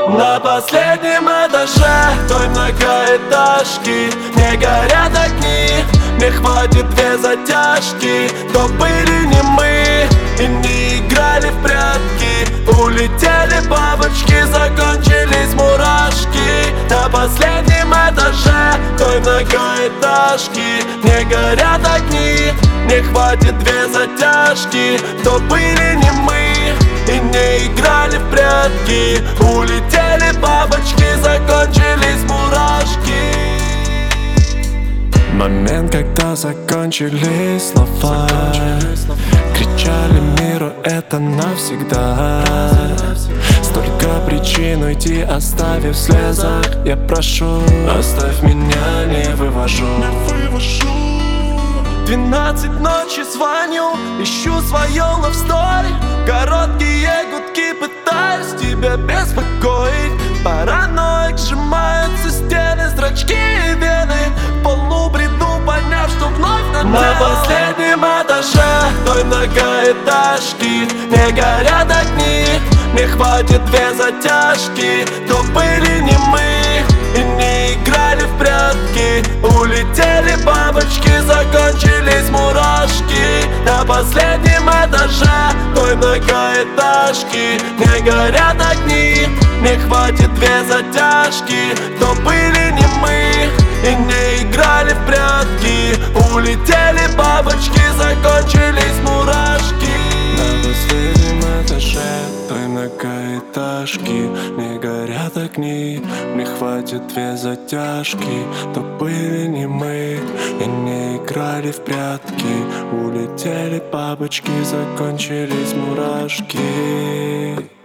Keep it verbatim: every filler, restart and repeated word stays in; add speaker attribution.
Speaker 1: На последнем этаже той многоэтажки не горят огни, не хватит две затяжки. То были не мы и не играли в прятки. Улетели бабочки, закончились мурашки. На последнем этаже той многоэтажки не горят огни, не хватит две затяжки. То были не мы и не играли в прятки. Улетели бабочки, закончились мурашки.
Speaker 2: Момент, когда закончились слова, кричали миру это навсегда. Столько причин уйти, оставив в слезах. Я прошу, оставь меня, не вывожу.
Speaker 1: Двенадцать ночи звоню, ищу свое love story. Короткие гудки, пытаюсь тебя беспокоить. Параноик, сжимаются стены, зрачки и вены. В полу бреду, поняв, что вновь на
Speaker 2: На
Speaker 1: последнем этаже той многоэтажки не горят огни, не хватит две затяжки. То были не мы и не играли в прятки. Улетели бабочки, закончились мурашки. На последнем этаже той многоэтажки не горят огни, не хватит две затяжки. То были не мы и не играли в прятки. Улетели бабочки, закончились мурашки.
Speaker 2: На последнем этаже той многоэтажки не горят огни, не хватит две затяжки. То были не мы и не играли в прятки. Улетели бабочки, закончились мурашки.